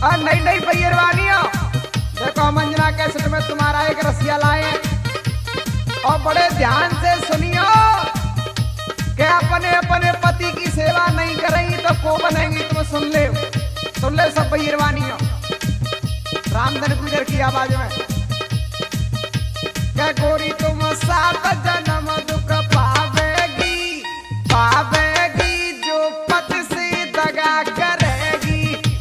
और नई नई पैरवानियों देखो मंजना कैसेट में तुम्हारा एक रसिया लाए और बड़े ध्यान से सुनियो कि अपने अपने पति की सेवा नहीं करेंगी तो को बनेंगी। तुम सुन ले सब पैरवानियों रामधन गुजर की आवाज में क्या गोरी तुम 7 जन्म दुख पावेगी पावेगी जो पति से दगा करेगी।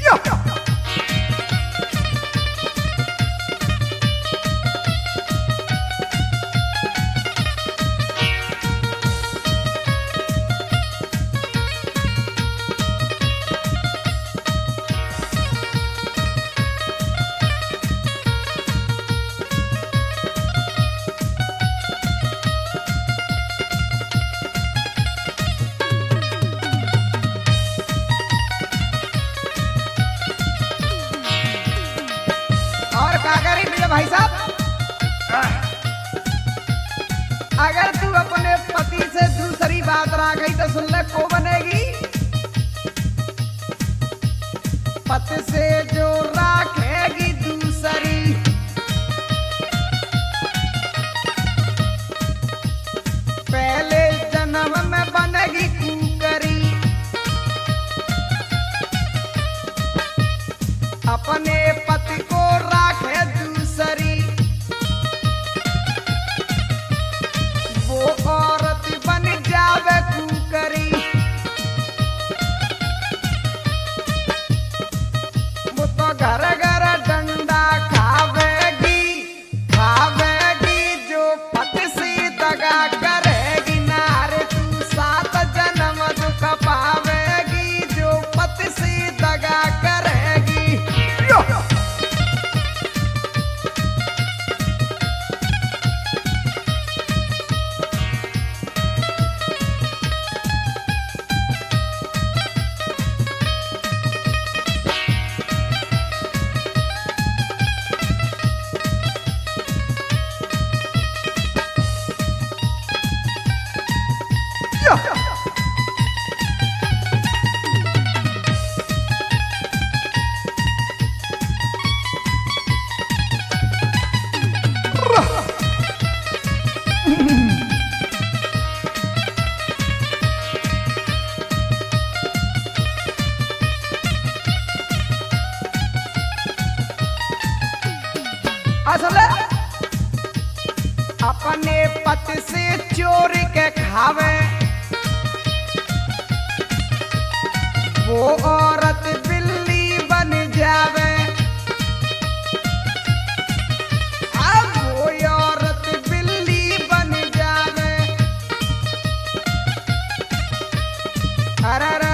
भाई साहब अगर तू अपने पति से दूसरी बात रह गई तो सुन ले को बनेगी। पति से जो राखेगी दूसरी पहले जन्म में बनेगी कुकरी। अपने पति को राखे दूसरी वो औरत बन जावे कुकरी। वो तो घर घर डंडा खावेगी खावेगी जो पति से दगा करेगी। नारे तू 7 जन्म दुख पावेगी जो पति से दगा करेगी। असल अपने पति से चोरी के खावे वो औरत बिल्ली बन जावे। अब वो औरत बिल्ली बन जावे। अरे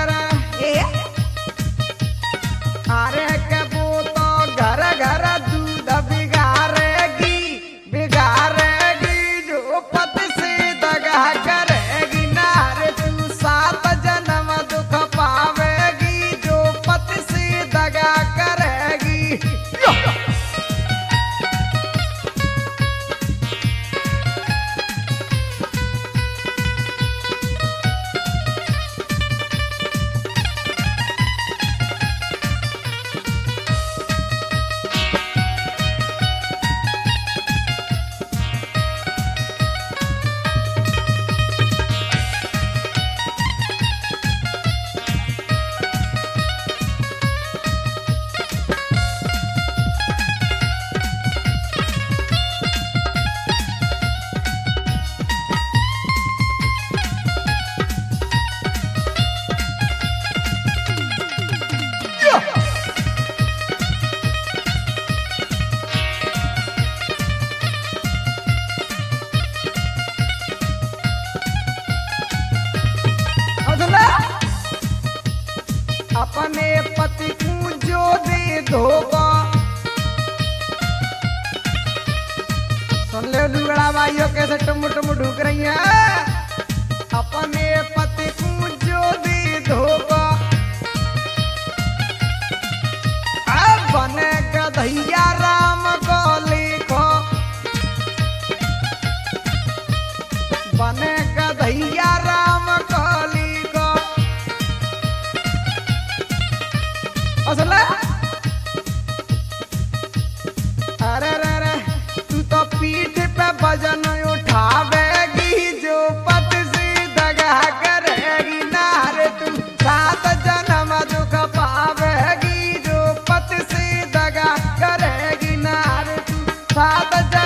अरे के वो तो घर घर दूध बिगाड़ेगी बिगाड़ेगी जो पति से दगा करेगी। नारे तू 7 जन्म दुख पावेगी जो पति से दगा करेगी। अपने पति को जो दे धोखा सुन ले लुगड़ा भाइयों कैसे टुम टुम ढूक रही है। अपने पति को जो दे धोखा अब बने गधैया राम को लिखो बने गधैया राम को लिखो। असल बात